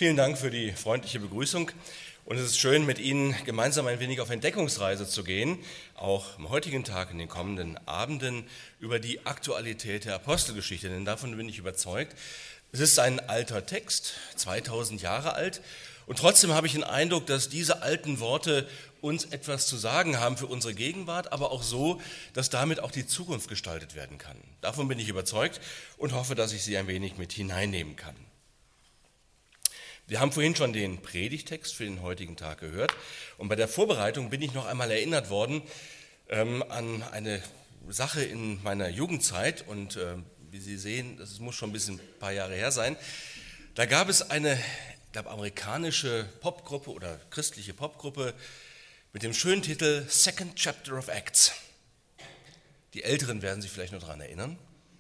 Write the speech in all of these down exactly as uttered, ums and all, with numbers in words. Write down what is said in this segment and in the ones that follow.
Vielen Dank für die freundliche Begrüßung und es ist schön, mit Ihnen gemeinsam ein wenig auf Entdeckungsreise zu gehen, auch am heutigen Tag, in den kommenden Abenden, über die Aktualität der Apostelgeschichte, denn davon bin ich überzeugt. Es ist ein alter Text, zweitausend Jahre alt, und trotzdem habe ich den Eindruck, dass diese alten Worte uns etwas zu sagen haben für unsere Gegenwart, aber auch so, dass damit auch die Zukunft gestaltet werden kann. Davon bin ich überzeugt und hoffe, dass ich Sie ein wenig mit hineinnehmen kann. Wir haben vorhin schon den Predigtext für den heutigen Tag gehört und bei der Vorbereitung bin ich noch einmal erinnert worden ähm, an eine Sache in meiner Jugendzeit und äh, wie Sie sehen, das muss schon ein bisschen ein paar Jahre her sein. Da gab es eine, ich glaube, amerikanische Popgruppe oder christliche Popgruppe mit dem schönen Titel Second Chapter of Acts. Die Älteren werden sich vielleicht noch daran erinnern.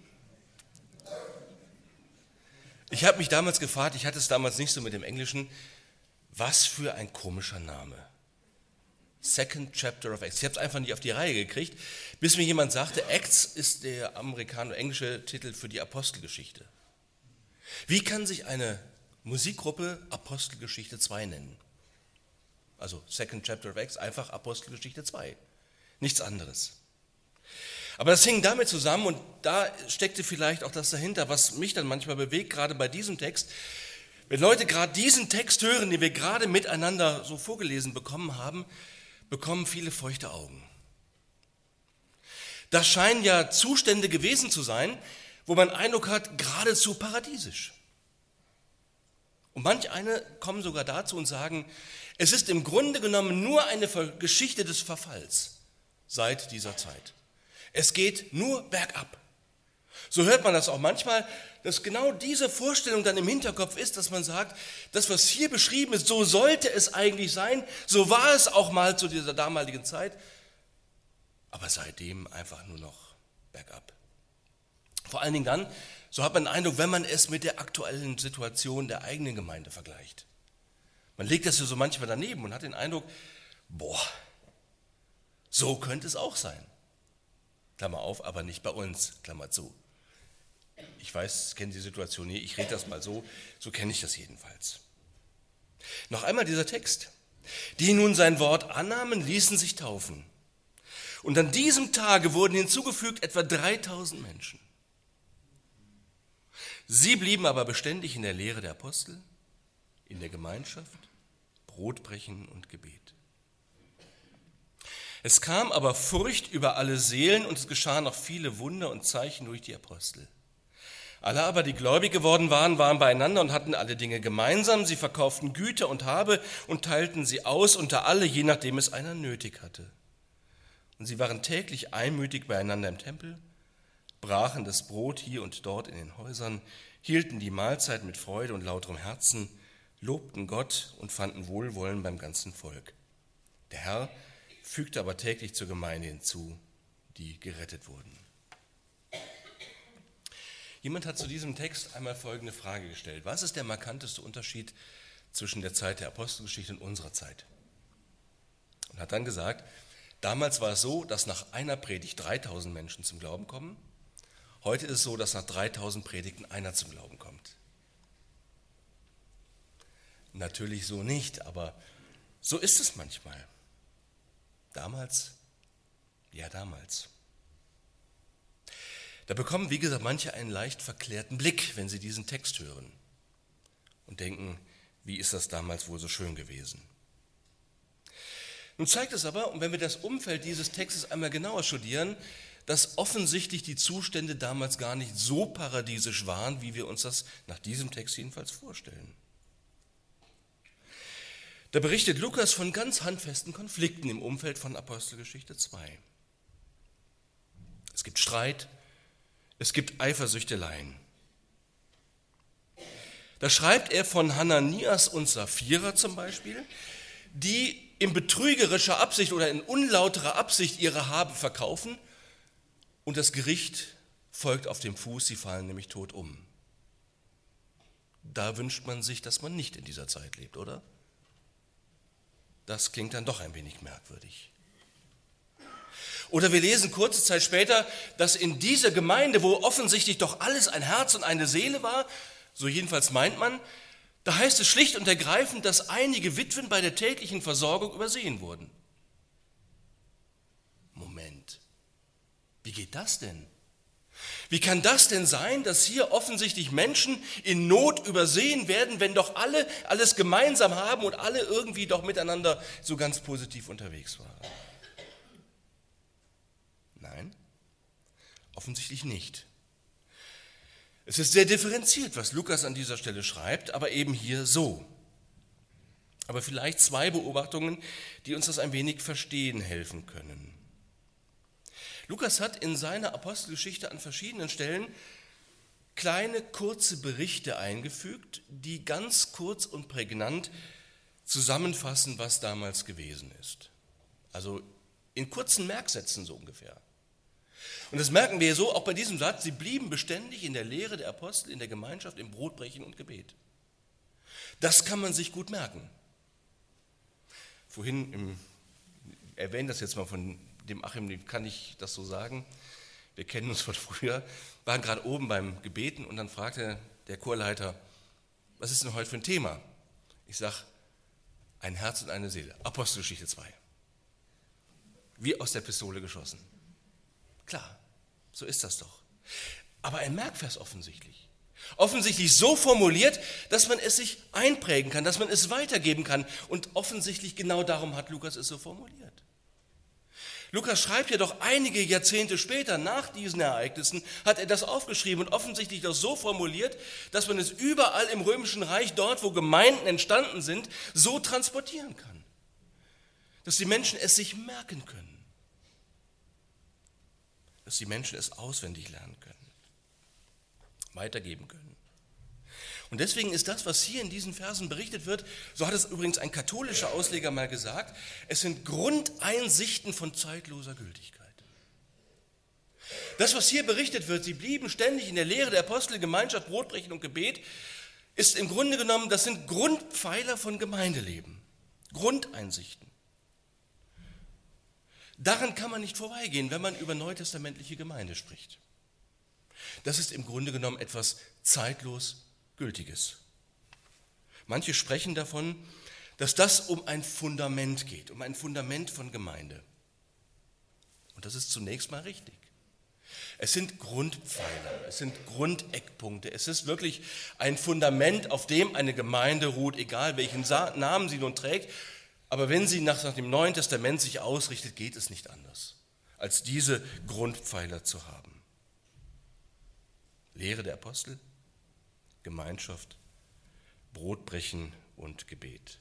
Ich habe mich damals gefragt, ich hatte es damals nicht so mit dem Englischen, was für ein komischer Name. Second Chapter of Acts. Ich habe es einfach nicht auf die Reihe gekriegt, bis mir jemand sagte, Acts ist der amerikanisch-englische Titel für die Apostelgeschichte. Wie kann sich eine Musikgruppe Apostelgeschichte zwei nennen? Also Second Chapter of Acts, einfach Apostelgeschichte zwei. Nichts anderes. Aber das hing damit zusammen und da steckte vielleicht auch das dahinter, was mich dann manchmal bewegt, gerade bei diesem Text. Wenn Leute gerade diesen Text hören, den wir gerade miteinander so vorgelesen bekommen haben, bekommen viele feuchte Augen. Das scheinen ja Zustände gewesen zu sein, wo man Eindruck hat, geradezu paradiesisch. Und manch eine kommen sogar dazu und sagen, es ist im Grunde genommen nur eine Geschichte des Verfalls seit dieser Zeit. Es geht nur bergab. So hört man das auch manchmal, dass genau diese Vorstellung dann im Hinterkopf ist, dass man sagt, das, was hier beschrieben ist, so sollte es eigentlich sein, so war es auch mal zu dieser damaligen Zeit, aber seitdem einfach nur noch bergab. Vor allen Dingen dann, so hat man den Eindruck, wenn man es mit der aktuellen Situation der eigenen Gemeinde vergleicht. Man legt das ja so manchmal daneben und hat den Eindruck, boah, so könnte es auch sein. Klammer auf, aber nicht bei uns, Klammer zu. Ich weiß, ich kenne die Situation hier, ich rede das mal so, so kenne ich das jedenfalls. Noch einmal dieser Text. Die nun sein Wort annahmen, ließen sich taufen. Und an diesem Tage wurden hinzugefügt etwa dreitausend Menschen. Sie blieben aber beständig in der Lehre der Apostel, in der Gemeinschaft, Brotbrechen und Gebet. Es kam aber Furcht über alle Seelen und es geschahen noch viele Wunder und Zeichen durch die Apostel. Alle aber, die gläubig geworden waren, waren beieinander und hatten alle Dinge gemeinsam. Sie verkauften Güter und Habe und teilten sie aus unter alle, je nachdem es einer nötig hatte. Und sie waren täglich einmütig beieinander im Tempel, brachen das Brot hier und dort in den Häusern, hielten die Mahlzeit mit Freude und lauterem Herzen, lobten Gott und fanden Wohlwollen beim ganzen Volk. Der Herr fügte aber täglich zur Gemeinde hinzu, die gerettet wurden. Jemand hat zu diesem Text einmal folgende Frage gestellt. Was ist der markanteste Unterschied zwischen der Zeit der Apostelgeschichte und unserer Zeit? Und hat dann gesagt, damals war es so, dass nach einer Predigt dreitausend Menschen zum Glauben kommen. Heute ist es so, dass nach dreitausend Predigten einer zum Glauben kommt. Natürlich so nicht, aber so ist es manchmal. Damals, ja damals. Da bekommen, wie gesagt, manche einen leicht verklärten Blick, wenn sie diesen Text hören und denken, wie ist das damals wohl so schön gewesen? Nun zeigt es aber, und wenn wir das Umfeld dieses Textes einmal genauer studieren, dass offensichtlich die Zustände damals gar nicht so paradiesisch waren, wie wir uns das nach diesem Text jedenfalls vorstellen. Da berichtet Lukas von ganz handfesten Konflikten im Umfeld von Apostelgeschichte zwei. Es gibt Streit, es gibt Eifersüchteleien. Da schreibt er von Hananias und Sapphira zum Beispiel, die in betrügerischer Absicht oder in unlauterer Absicht ihre Habe verkaufen und das Gericht folgt auf dem Fuß, sie fallen nämlich tot um. Da wünscht man sich, dass man nicht in dieser Zeit lebt, oder? Das klingt dann doch ein wenig merkwürdig. Oder wir lesen kurze Zeit später, dass in dieser Gemeinde, wo offensichtlich doch alles ein Herz und eine Seele war, so jedenfalls meint man, Da heißt es schlicht und ergreifend, dass einige Witwen bei der täglichen Versorgung übersehen wurden. Moment, wie geht das denn? Wie kann das denn sein, dass hier offensichtlich Menschen in Not übersehen werden, wenn doch alle alles gemeinsam haben und alle irgendwie doch miteinander so ganz positiv unterwegs waren? Nein, offensichtlich nicht. Es ist sehr differenziert, was Lukas an dieser Stelle schreibt, aber eben hier so. Aber vielleicht zwei Beobachtungen, die uns das ein wenig verstehen helfen können. Lukas hat in seiner Apostelgeschichte an verschiedenen Stellen kleine, kurze Berichte eingefügt, die ganz kurz und prägnant zusammenfassen, was damals gewesen ist. Also in kurzen Merksätzen so ungefähr. Und das merken wir so auch bei diesem Satz, sie blieben beständig in der Lehre der Apostel, in der Gemeinschaft, im Brotbrechen und Gebet. Das kann man sich gut merken. Vorhin, im, erwähne das jetzt mal von dem Achim, dem kann ich das so sagen, wir kennen uns von früher, waren gerade oben beim Gebeten und dann fragte der Chorleiter, was ist denn heute für ein Thema? Ich sage, ein Herz und eine Seele, Apostelgeschichte zwei. Wie aus der Pistole geschossen. Klar, so ist das doch. Aber ein Merkvers offensichtlich. Offensichtlich so formuliert, dass man es sich einprägen kann, dass man es weitergeben kann. Und offensichtlich genau darum hat Lukas es so formuliert. Lukas schreibt ja doch einige Jahrzehnte später, nach diesen Ereignissen, hat er das aufgeschrieben und offensichtlich das so formuliert, dass man es überall im Römischen Reich, dort wo Gemeinden entstanden sind, so transportieren kann. Dass die Menschen es sich merken können. Dass die Menschen es auswendig lernen können. Weitergeben können. Und deswegen ist das, was hier in diesen Versen berichtet wird, so hat es übrigens ein katholischer Ausleger mal gesagt, es sind Grundeinsichten von zeitloser Gültigkeit. Das, was hier berichtet wird, sie blieben ständig in der Lehre der Apostel, Gemeinschaft, Brotbrechen und Gebet, ist im Grunde genommen, das sind Grundpfeiler von Gemeindeleben, Grundeinsichten. Daran kann man nicht vorbeigehen, wenn man über neutestamentliche Gemeinde spricht. Das ist im Grunde genommen etwas zeitlos Gültiges. Manche sprechen davon, dass das um ein Fundament geht, um ein Fundament von Gemeinde. Und das ist zunächst mal richtig. Es sind Grundpfeiler, es sind Grundeckpunkte, es ist wirklich ein Fundament, auf dem eine Gemeinde ruht, egal welchen Namen sie nun trägt. Aber wenn sie nach dem Neuen Testament sich ausrichtet, geht es nicht anders, als diese Grundpfeiler zu haben. Lehre der Apostel, Gemeinschaft, Brotbrechen und Gebet.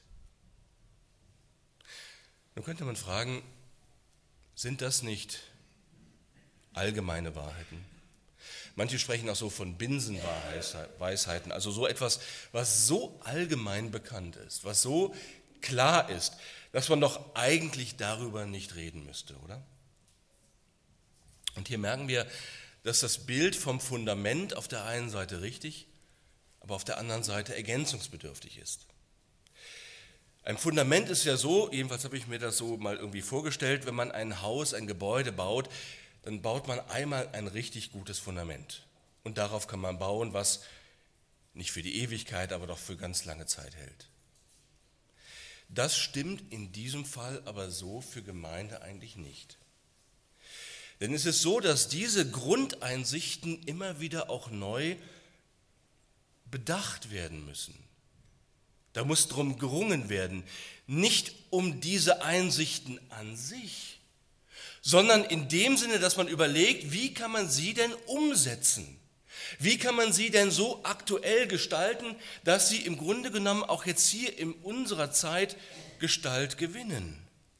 Nun könnte man fragen, sind das nicht allgemeine Wahrheiten? Manche sprechen auch so von Binsenweisheiten, also so etwas, was so allgemein bekannt ist, was so klar ist, dass man doch eigentlich darüber nicht reden müsste, oder? Und hier merken wir, dass das Bild vom Fundament auf der einen Seite richtig, aber auf der anderen Seite ergänzungsbedürftig ist. Ein Fundament ist ja so, jedenfalls habe ich mir das so mal irgendwie vorgestellt, wenn man ein Haus, ein Gebäude baut, dann baut man einmal ein richtig gutes Fundament. Und darauf kann man bauen, was nicht für die Ewigkeit, aber doch für ganz lange Zeit hält. Das stimmt in diesem Fall aber so für Gemeinde eigentlich nicht. Denn es ist so, dass diese Grundeinsichten immer wieder auch neu bedacht werden müssen. Da muss drum gerungen werden, nicht um diese Einsichten an sich, sondern in dem Sinne, dass man überlegt, wie kann man sie denn umsetzen? Wie kann man sie denn so aktuell gestalten, dass sie im Grunde genommen auch jetzt hier in unserer Zeit Gestalt gewinnen?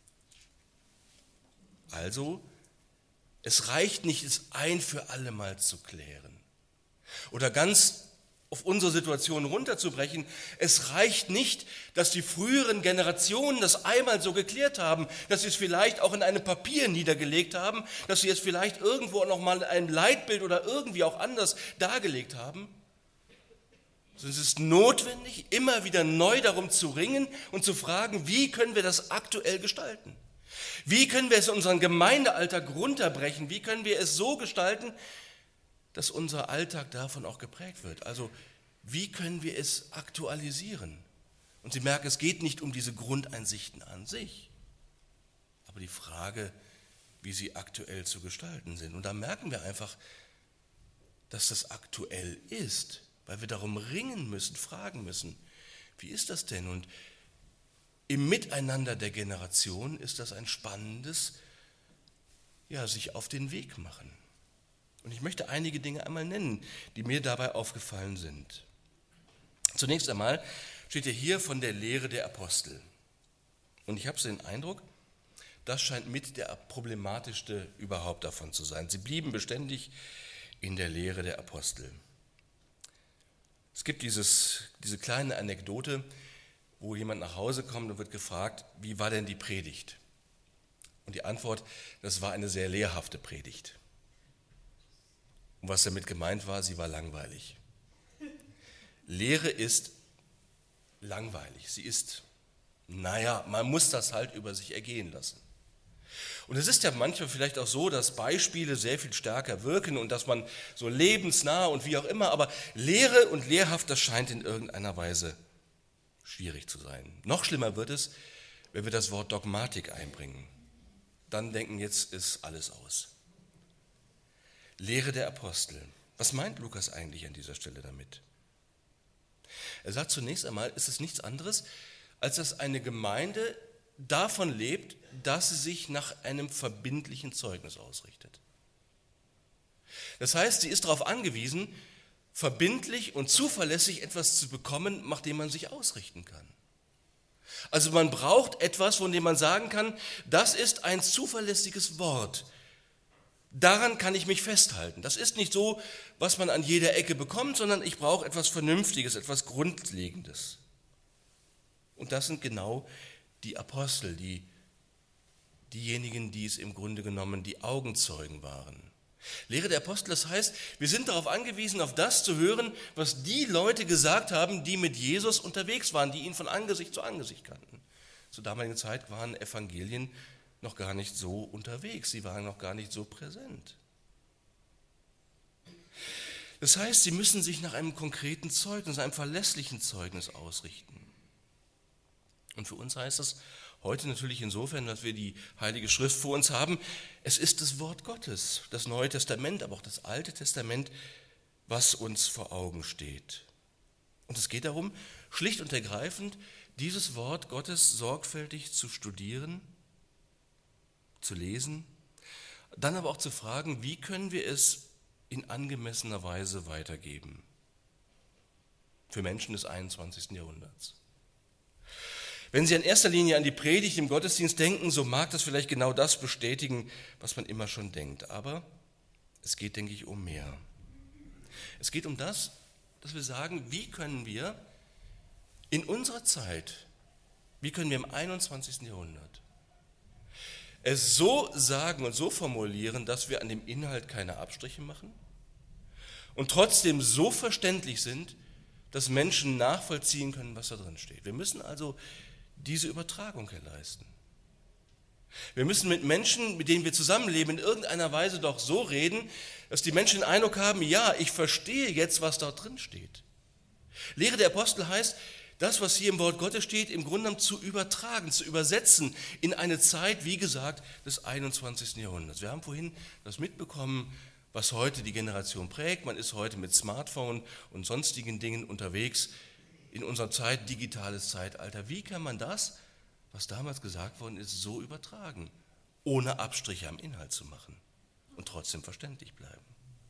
Also, es reicht nicht, es ein für alle Mal zu klären oder ganz auf unsere Situation runterzubrechen. Es reicht nicht, dass die früheren Generationen das einmal so geklärt haben, dass sie es vielleicht auch in einem Papier niedergelegt haben, dass sie es vielleicht irgendwo noch mal in einem Leitbild oder irgendwie auch anders dargelegt haben. Es ist notwendig, immer wieder neu darum zu ringen und zu fragen, wie können wir das aktuell gestalten? Wie können wir es in unseren Gemeindealltag runterbrechen? Wie können wir es so gestalten, dass unser Alltag davon auch geprägt wird? Also wie können wir es aktualisieren? Und Sie merken, es geht nicht um diese Grundeinsichten an sich, aber die Frage, wie sie aktuell zu gestalten sind. Und da merken wir einfach, dass das aktuell ist, weil wir darum ringen müssen, fragen müssen, wie ist das denn? Und im Miteinander der Generation ist das ein spannendes, ja, sich auf den Weg machen. Und ich möchte einige Dinge einmal nennen, die mir dabei aufgefallen sind. Zunächst einmal steht ja hier von der Lehre der Apostel. Und ich habe so den Eindruck, das scheint mit der problematischste überhaupt davon zu sein. Sie blieben beständig in der Lehre der Apostel. Es gibt dieses, diese kleine Anekdote, wo jemand nach Hause kommt und wird gefragt, wie war denn die Predigt? Und die Antwort, das war eine sehr lehrhafte Predigt. Und was damit gemeint war, sie war langweilig. Lehre ist langweilig. Sie ist, naja, man muss das halt über sich ergehen lassen. Und es ist ja manchmal vielleicht auch so, dass Beispiele sehr viel stärker wirken und dass man so lebensnah und wie auch immer, aber Lehre und lehrhaft, das scheint in irgendeiner Weise schwierig zu sein. Noch schlimmer wird es, wenn wir das Wort Dogmatik einbringen. Dann denken, jetzt ist alles aus. Lehre der Apostel. Was meint Lukas eigentlich an dieser Stelle damit? Er sagt zunächst einmal, ist es nichts anderes, als dass eine Gemeinde davon lebt, dass sie sich nach einem verbindlichen Zeugnis ausrichtet. Das heißt, sie ist darauf angewiesen, verbindlich und zuverlässig etwas zu bekommen, nach dem man sich ausrichten kann. Also man braucht etwas, von dem man sagen kann, das ist ein zuverlässiges Wort. Daran kann ich mich festhalten. Das ist nicht so, was man an jeder Ecke bekommt, sondern ich brauche etwas Vernünftiges, etwas Grundlegendes. Und das sind genau die Apostel, die, diejenigen, die es im Grunde genommen die Augenzeugen waren. Lehre der Apostel, das heißt, wir sind darauf angewiesen, auf das zu hören, was die Leute gesagt haben, die mit Jesus unterwegs waren, die ihn von Angesicht zu Angesicht kannten. Zur damaligen Zeit waren Evangelien noch gar nicht so unterwegs, sie waren noch gar nicht so präsent. Das heißt, sie müssen sich nach einem konkreten Zeugnis, einem verlässlichen Zeugnis ausrichten. Und für uns heißt das heute natürlich insofern, dass wir die Heilige Schrift vor uns haben. Es ist das Wort Gottes, das Neue Testament, aber auch das Alte Testament, was uns vor Augen steht. Und es geht darum, schlicht und ergreifend, dieses Wort Gottes sorgfältig zu studieren, zu lesen, dann aber auch zu fragen, wie können wir es in angemessener Weise weitergeben für Menschen des einundzwanzigsten Jahrhunderts. Wenn Sie in erster Linie an die Predigt im Gottesdienst denken, so mag das vielleicht genau das bestätigen, was man immer schon denkt. Aber es geht, denke ich, um mehr. Es geht um das, dass wir sagen, wie können wir in unserer Zeit, wie können wir im einundzwanzigsten Jahrhundert es so sagen und so formulieren, dass wir an dem Inhalt keine Abstriche machen und trotzdem so verständlich sind, dass Menschen nachvollziehen können, was da drin steht. Wir müssen also diese Übertragung leisten. Wir müssen mit Menschen, mit denen wir zusammenleben, in irgendeiner Weise doch so reden, dass die Menschen den Eindruck haben, ja, ich verstehe jetzt, was da drin steht. Lehre der Apostel heißt, das, was hier im Wort Gottes steht, im Grunde genommen zu übertragen, zu übersetzen in eine Zeit, wie gesagt, des einundzwanzigsten Jahrhunderts. Wir haben vorhin das mitbekommen, was heute die Generation prägt. Man ist heute mit Smartphone und sonstigen Dingen unterwegs. In unserer Zeit, digitales Zeitalter. Wie kann man das, was damals gesagt worden ist, so übertragen, ohne Abstriche am Inhalt zu machen und trotzdem verständlich bleiben?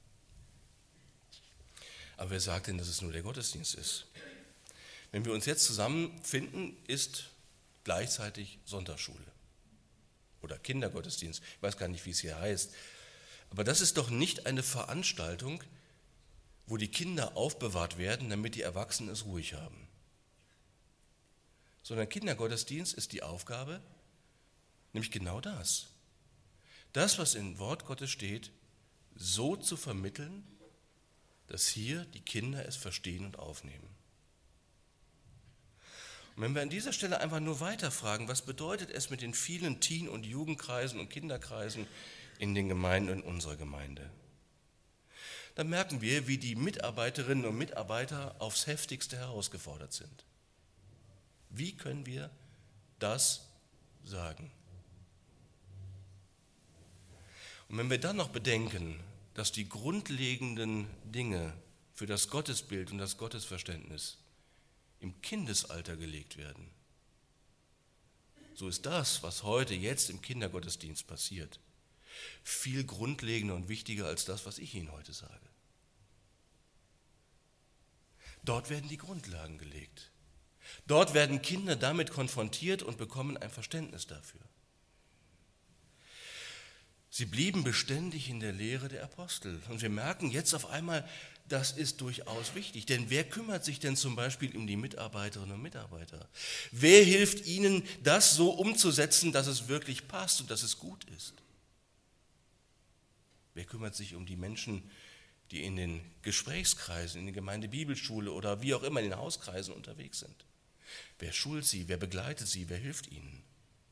Aber wer sagt denn, dass es nur der Gottesdienst ist? Wenn wir uns jetzt zusammenfinden, ist gleichzeitig Sonntagsschule oder Kindergottesdienst. Ich weiß gar nicht, wie es hier heißt. Aber das ist doch nicht eine Veranstaltung, wo die Kinder aufbewahrt werden, damit die Erwachsenen es ruhig haben. Sondern Kindergottesdienst ist die Aufgabe, nämlich genau das. Das, was im Wort Gottes steht, so zu vermitteln, dass hier die Kinder es verstehen und aufnehmen. Und wenn wir an dieser Stelle einfach nur weiterfragen, was bedeutet es mit den vielen Teen- und Jugendkreisen und Kinderkreisen in den Gemeinden in unserer Gemeinde? dann merken wir, wie die Mitarbeiterinnen und Mitarbeiter aufs Heftigste herausgefordert sind. Wie können wir das sagen? Und wenn wir dann noch bedenken, dass die grundlegenden Dinge für das Gottesbild und das Gottesverständnis im Kindesalter gelegt werden, so ist das, was heute jetzt im Kindergottesdienst passiert, viel grundlegender und wichtiger als das, was ich Ihnen heute sage. Dort werden die Grundlagen gelegt. Dort werden Kinder damit konfrontiert und bekommen ein Verständnis dafür. Sie blieben beständig in der Lehre der Apostel. Und wir merken jetzt auf einmal, das ist durchaus wichtig. Denn wer kümmert sich denn zum Beispiel um die Mitarbeiterinnen und Mitarbeiter? Wer hilft ihnen, das so umzusetzen, dass es wirklich passt und dass es gut ist? Wer kümmert sich um die Menschen, die in den Gesprächskreisen, in der Gemeindebibelschule oder wie auch immer in den Hauskreisen unterwegs sind? Wer schult sie? Wer begleitet sie? Wer hilft ihnen?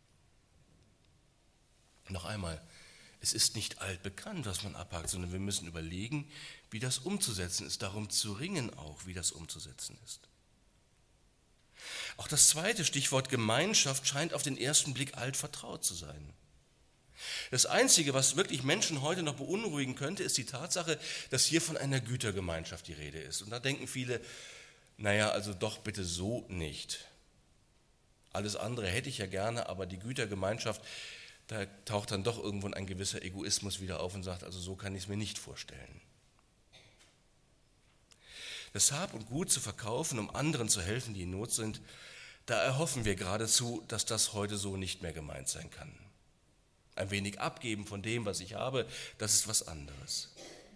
Noch einmal, es ist nicht altbekannt, was man abhakt, sondern wir müssen überlegen, wie das umzusetzen ist, darum zu ringen auch, wie das umzusetzen ist. Auch das zweite Stichwort Gemeinschaft scheint auf den ersten Blick altvertraut zu sein. Das Einzige, was wirklich Menschen heute noch beunruhigen könnte, ist die Tatsache, dass hier von einer Gütergemeinschaft die Rede ist. Und da denken viele, naja, also doch bitte so nicht. Alles andere hätte ich ja gerne, aber die Gütergemeinschaft, da taucht dann doch irgendwo ein gewisser Egoismus wieder auf und sagt, also so kann ich es mir nicht vorstellen. Das Hab und Gut zu verkaufen, um anderen zu helfen, die in Not sind, da erhoffen wir geradezu, dass das heute so nicht mehr gemeint sein kann. Ein wenig abgeben von dem, was ich habe, das ist was anderes.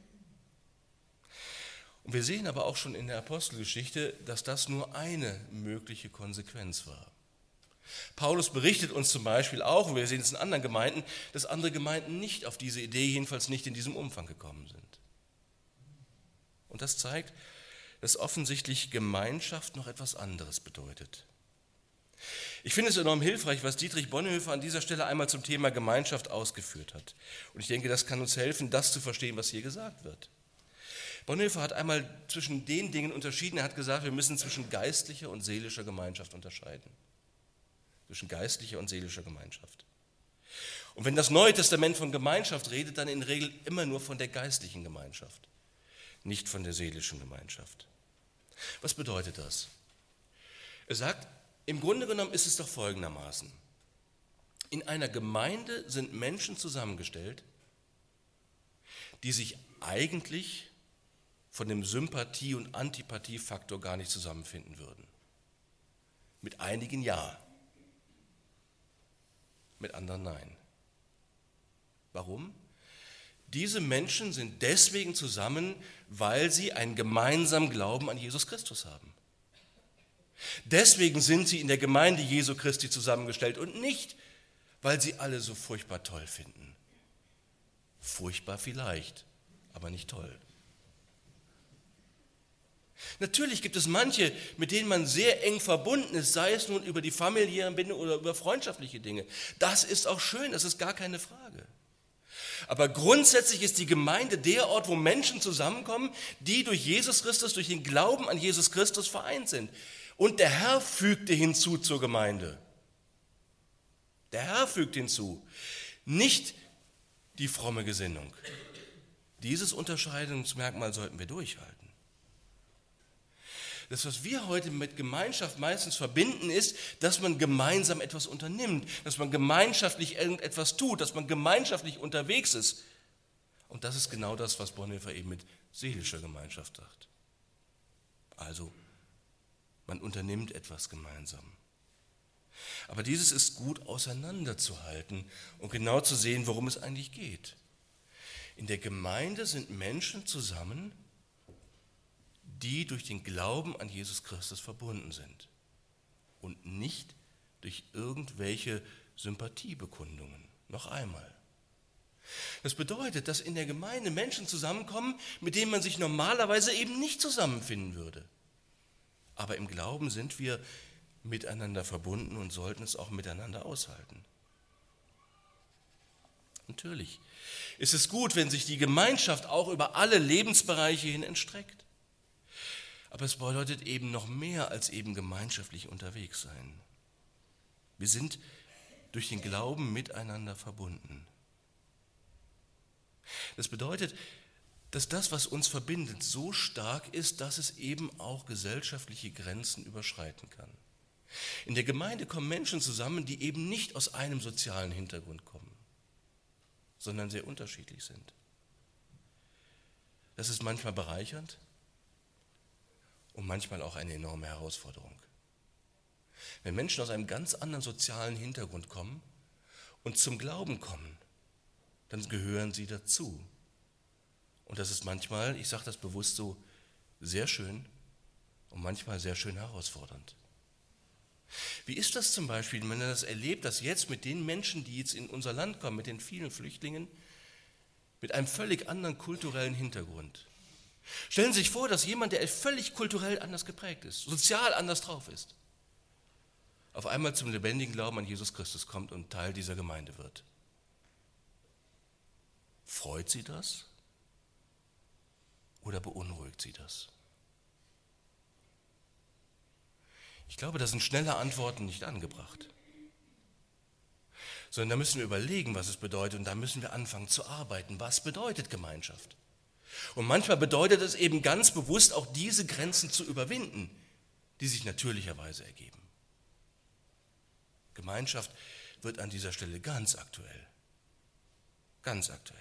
Und wir sehen aber auch schon in der Apostelgeschichte, dass das nur eine mögliche Konsequenz war. Paulus berichtet uns zum Beispiel auch, und wir sehen es in anderen Gemeinden, dass andere Gemeinden nicht auf diese Idee, jedenfalls nicht in diesem Umfang gekommen sind. Und das zeigt, dass offensichtlich Gemeinschaft noch etwas anderes bedeutet. Ich finde es enorm hilfreich, was Dietrich Bonhoeffer an dieser Stelle einmal zum Thema Gemeinschaft ausgeführt hat. Und ich denke, das kann uns helfen, das zu verstehen, was hier gesagt wird. Bonhoeffer hat einmal zwischen den Dingen unterschieden. Er hat gesagt, wir müssen zwischen geistlicher und seelischer Gemeinschaft unterscheiden. Zwischen geistlicher und seelischer Gemeinschaft. Und wenn das Neue Testament von Gemeinschaft redet, dann in der Regel immer nur von der geistlichen Gemeinschaft, nicht von der seelischen Gemeinschaft. Was bedeutet das? Er sagt, im Grunde genommen ist es doch folgendermaßen. In einer Gemeinde sind Menschen zusammengestellt, die sich eigentlich von dem Sympathie- und Antipathiefaktor gar nicht zusammenfinden würden. Mit einigen ja, mit anderen nein. Warum? Diese Menschen sind deswegen zusammen, weil sie einen gemeinsamen Glauben an Jesus Christus haben. Deswegen sind sie in der Gemeinde Jesu Christi zusammengestellt und nicht, weil sie alle so furchtbar toll finden. Furchtbar vielleicht, aber nicht toll. Natürlich gibt es manche, mit denen man sehr eng verbunden ist, sei es nun über die familiären Bindungen oder über freundschaftliche Dinge. Das ist auch schön, das ist gar keine Frage. Aber grundsätzlich ist die Gemeinde der Ort, wo Menschen zusammenkommen, die durch Jesus Christus, durch den Glauben an Jesus Christus vereint sind. Und der Herr fügte hinzu zur Gemeinde. Der Herr fügt hinzu, nicht die fromme Gesinnung. Dieses Unterscheidungsmerkmal sollten wir durchhalten. Das, was wir heute mit Gemeinschaft meistens verbinden, ist, dass man gemeinsam etwas unternimmt, dass man gemeinschaftlich irgendetwas tut, dass man gemeinschaftlich unterwegs ist. Und das ist genau das, was Bonhoeffer eben mit seelischer Gemeinschaft sagt. Also, man unternimmt etwas gemeinsam. Aber dieses ist gut auseinanderzuhalten und genau zu sehen, worum es eigentlich geht. In der Gemeinde sind Menschen zusammen, die durch den Glauben an Jesus Christus verbunden sind und nicht durch irgendwelche Sympathiebekundungen. Noch einmal. Das bedeutet, dass in der Gemeinde Menschen zusammenkommen, mit denen man sich normalerweise eben nicht zusammenfinden würde. Aber im Glauben sind wir miteinander verbunden und sollten es auch miteinander aushalten. Natürlich ist es gut, wenn sich die Gemeinschaft auch über alle Lebensbereiche hin erstreckt. Aber es bedeutet eben noch mehr als eben gemeinschaftlich unterwegs sein. Wir sind durch den Glauben miteinander verbunden. Das bedeutet, dass das, was uns verbindet, so stark ist, dass es eben auch gesellschaftliche Grenzen überschreiten kann. In der Gemeinde kommen Menschen zusammen, die eben nicht aus einem sozialen Hintergrund kommen, sondern sehr unterschiedlich sind. Das ist manchmal bereichernd und manchmal auch eine enorme Herausforderung. Wenn Menschen aus einem ganz anderen sozialen Hintergrund kommen und zum Glauben kommen, dann gehören sie dazu. Und das ist manchmal, ich sage das bewusst so, sehr schön und manchmal sehr schön herausfordernd. Wie ist das zum Beispiel, wenn man das erlebt, dass jetzt mit den Menschen, die jetzt in unser Land kommen, mit den vielen Flüchtlingen, mit einem völlig anderen kulturellen Hintergrund. Stellen Sie sich vor, dass jemand, der völlig kulturell anders geprägt ist, sozial anders drauf ist, auf einmal zum lebendigen Glauben an Jesus Christus kommt und Teil dieser Gemeinde wird. Freut Sie das oder beunruhigt Sie das? Ich glaube, da sind schnelle Antworten nicht angebracht. Sondern da müssen wir überlegen, was es bedeutet, und da müssen wir anfangen zu arbeiten. Was bedeutet Gemeinschaft? Und manchmal bedeutet es eben ganz bewusst auch diese Grenzen zu überwinden, die sich natürlicherweise ergeben. Gemeinschaft wird an dieser Stelle ganz aktuell. Ganz aktuell.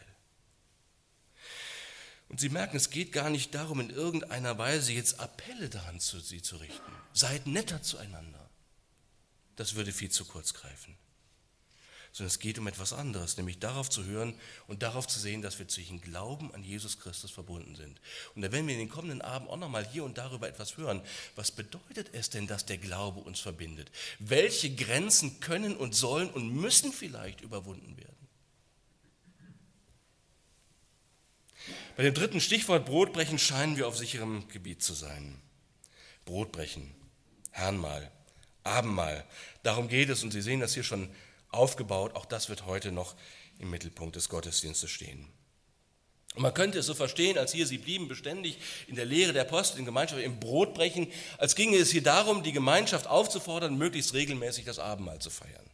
Und Sie merken, es geht gar nicht darum, in irgendeiner Weise jetzt Appelle daran zu sie zu richten. Seid netter zueinander. Das würde viel zu kurz greifen. Sondern es geht um etwas anderes, nämlich darauf zu hören und darauf zu sehen, dass wir durch den Glauben an Jesus Christus verbunden sind. Und da werden wir in den kommenden Abend auch nochmal hier und darüber etwas hören. Was bedeutet es denn, dass der Glaube uns verbindet? Welche Grenzen können und sollen und müssen vielleicht überwunden werden? Bei dem dritten Stichwort Brotbrechen scheinen wir auf sicherem Gebiet zu sein. Brotbrechen, Herrnmahl, Abendmahl, darum geht es, und Sie sehen das hier schon aufgebaut, auch das wird heute noch im Mittelpunkt des Gottesdienstes stehen. Und man könnte es so verstehen, als hier sie blieben beständig in der Lehre der Apostel, in Gemeinschaft, im Brotbrechen, als ginge es hier darum, die Gemeinschaft aufzufordern, möglichst regelmäßig das Abendmahl zu feiern.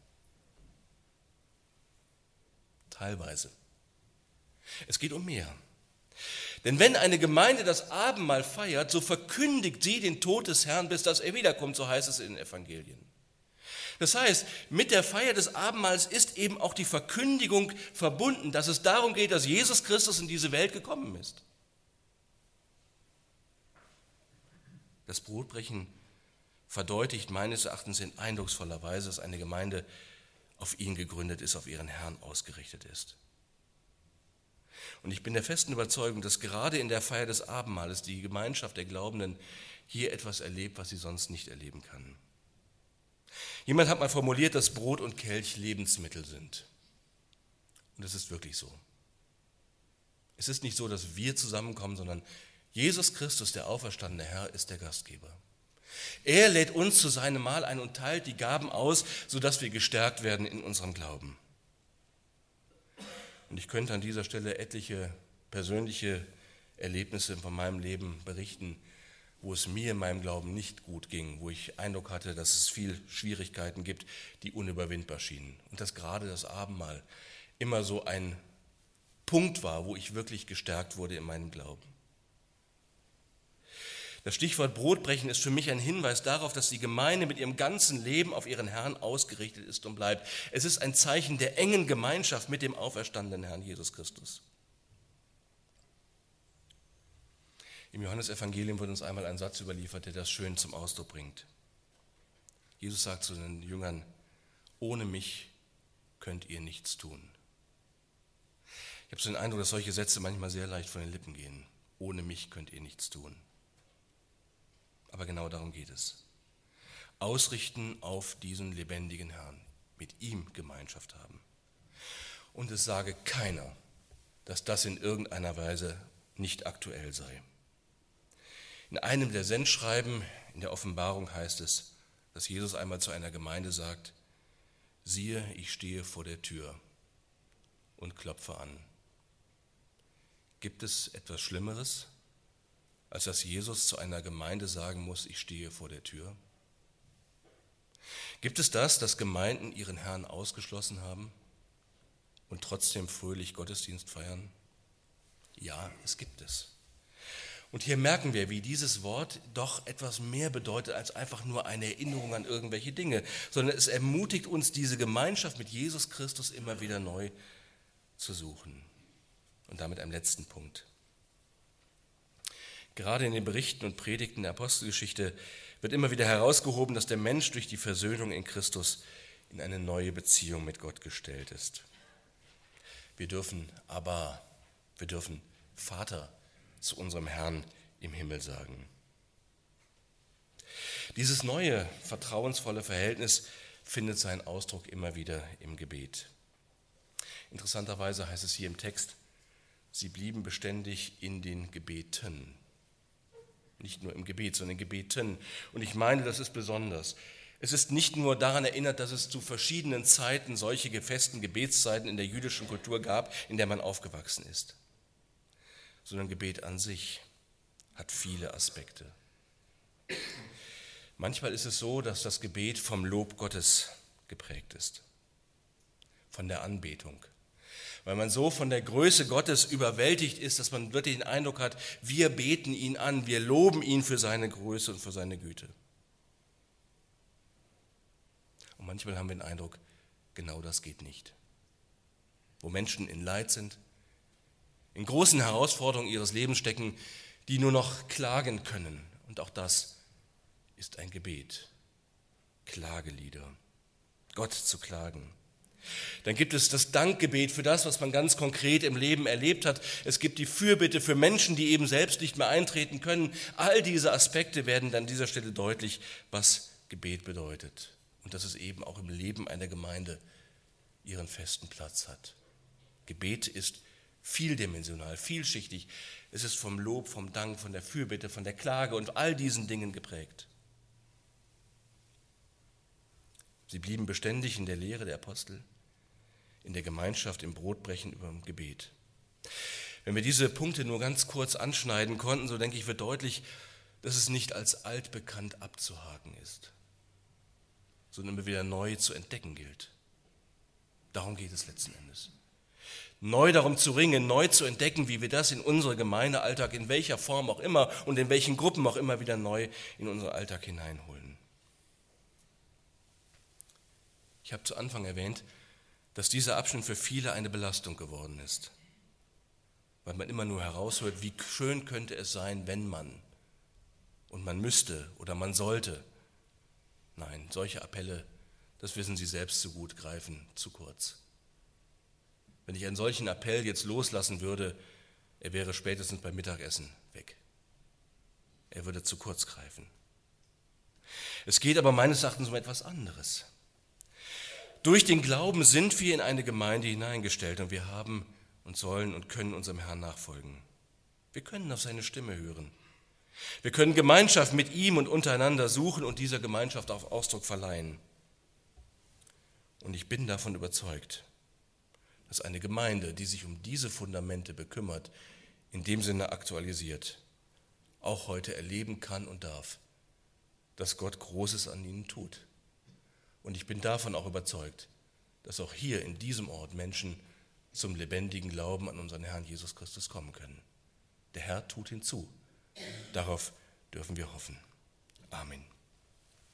Teilweise. Es geht um mehr. Denn wenn eine Gemeinde das Abendmahl feiert, so verkündigt sie den Tod des Herrn, bis dass er wiederkommt, so heißt es in den Evangelien. Das heißt, mit der Feier des Abendmahls ist eben auch die Verkündigung verbunden, dass es darum geht, dass Jesus Christus in diese Welt gekommen ist. Das Brotbrechen verdeutlicht meines Erachtens in eindrucksvoller Weise, dass eine Gemeinde auf ihn gegründet ist, auf ihren Herrn ausgerichtet ist. Und ich bin der festen Überzeugung, dass gerade in der Feier des Abendmahles die Gemeinschaft der Glaubenden hier etwas erlebt, was sie sonst nicht erleben kann. Jemand hat mal formuliert, dass Brot und Kelch Lebensmittel sind. Und das ist wirklich so. Es ist nicht so, dass wir zusammenkommen, sondern Jesus Christus, der auferstandene Herr, ist der Gastgeber. Er lädt uns zu seinem Mahl ein und teilt die Gaben aus, sodass wir gestärkt werden in unserem Glauben. Und ich könnte an dieser Stelle etliche persönliche Erlebnisse von meinem Leben berichten, wo es mir in meinem Glauben nicht gut ging, wo ich Eindruck hatte, dass es viel Schwierigkeiten gibt, die unüberwindbar schienen. Und dass gerade das Abendmahl immer so ein Punkt war, wo ich wirklich gestärkt wurde in meinem Glauben. Das Stichwort Brotbrechen ist für mich ein Hinweis darauf, dass die Gemeinde mit ihrem ganzen Leben auf ihren Herrn ausgerichtet ist und bleibt. Es ist ein Zeichen der engen Gemeinschaft mit dem auferstandenen Herrn Jesus Christus. Im Johannesevangelium wird uns einmal ein Satz überliefert, der das schön zum Ausdruck bringt. Jesus sagt zu den Jüngern: Ohne mich könnt ihr nichts tun. Ich habe so den Eindruck, dass solche Sätze manchmal sehr leicht von den Lippen gehen. Ohne mich könnt ihr nichts tun. Aber genau darum geht es. Ausrichten auf diesen lebendigen Herrn, mit ihm Gemeinschaft haben. Und es sage keiner, dass das in irgendeiner Weise nicht aktuell sei. In einem der Sendschreiben in der Offenbarung heißt es, dass Jesus einmal zu einer Gemeinde sagt: Siehe, ich stehe vor der Tür und klopfe an. Gibt es etwas Schlimmeres, als dass Jesus zu einer Gemeinde sagen muss, ich stehe vor der Tür? Gibt es das, dass Gemeinden ihren Herrn ausgeschlossen haben und trotzdem fröhlich Gottesdienst feiern? Ja, es gibt es. Und hier merken wir, wie dieses Wort doch etwas mehr bedeutet als einfach nur eine Erinnerung an irgendwelche Dinge, sondern es ermutigt uns, diese Gemeinschaft mit Jesus Christus immer wieder neu zu suchen. Und damit am letzten Punkt. Gerade in den Berichten und Predigten der Apostelgeschichte wird immer wieder herausgehoben, dass der Mensch durch die Versöhnung in Christus in eine neue Beziehung mit Gott gestellt ist. Wir dürfen aber, wir dürfen Vater zu unserem Herrn im Himmel sagen. Dieses neue, vertrauensvolle Verhältnis findet seinen Ausdruck immer wieder im Gebet. Interessanterweise heißt es hier im Text, sie blieben beständig in den Gebeten. Nicht nur im Gebet, sondern in Gebeten. Und ich meine, das ist besonders. Es ist nicht nur daran erinnert, dass es zu verschiedenen Zeiten solche festen Gebetszeiten in der jüdischen Kultur gab, in der man aufgewachsen ist, sondern Gebet an sich hat viele Aspekte. Manchmal ist es so, dass das Gebet vom Lob Gottes geprägt ist, von der Anbetung, weil man so von der Größe Gottes überwältigt ist, dass man wirklich den Eindruck hat, wir beten ihn an, wir loben ihn für seine Größe und für seine Güte. Und manchmal haben wir den Eindruck, genau das geht nicht. Wo Menschen in Leid sind, in großen Herausforderungen ihres Lebens stecken, die nur noch klagen können. Und auch das ist ein Gebet. Klagelieder. Gott zu klagen. Dann gibt es das Dankgebet für das, was man ganz konkret im Leben erlebt hat. Es gibt die Fürbitte für Menschen, die eben selbst nicht mehr eintreten können. All diese Aspekte werden an dieser Stelle deutlich, was Gebet bedeutet. Und dass es eben auch im Leben einer Gemeinde ihren festen Platz hat. Gebet ist vieldimensional, vielschichtig. Es ist vom Lob, vom Dank, von der Fürbitte, von der Klage und all diesen Dingen geprägt. Sie blieben beständig in der Lehre der Apostel, in der Gemeinschaft, im Brotbrechen, über dem Gebet. Wenn wir diese Punkte nur ganz kurz anschneiden konnten, so denke ich, wird deutlich, dass es nicht als altbekannt abzuhaken ist, sondern immer wieder neu zu entdecken gilt. Darum geht es letzten Endes. Neu darum zu ringen, neu zu entdecken, wie wir das in unseren Gemeindealltag, in welcher Form auch immer und in welchen Gruppen auch immer wieder neu in unseren Alltag hineinholen. Ich habe zu Anfang erwähnt, dass dieser Abschnitt für viele eine Belastung geworden ist, weil man immer nur heraushört, wie schön könnte es sein, wenn man und man müsste oder man sollte. Nein, solche Appelle, das wissen Sie selbst zu gut, greifen zu kurz. Wenn ich einen solchen Appell jetzt loslassen würde, er wäre spätestens beim Mittagessen weg. Er würde zu kurz greifen. Es geht aber meines Erachtens um etwas anderes. Durch den Glauben sind wir in eine Gemeinde hineingestellt und wir haben und sollen und können unserem Herrn nachfolgen. Wir können auf seine Stimme hören. Wir können Gemeinschaft mit ihm und untereinander suchen und dieser Gemeinschaft auch Ausdruck verleihen. Und ich bin davon überzeugt, dass eine Gemeinde, die sich um diese Fundamente bekümmert, in dem Sinne aktualisiert, auch heute erleben kann und darf, dass Gott Großes an ihnen tut. Und ich bin davon auch überzeugt, dass auch hier in diesem Ort Menschen zum lebendigen Glauben an unseren Herrn Jesus Christus kommen können. Der Herr tut hinzu. Darauf dürfen wir hoffen. Amen.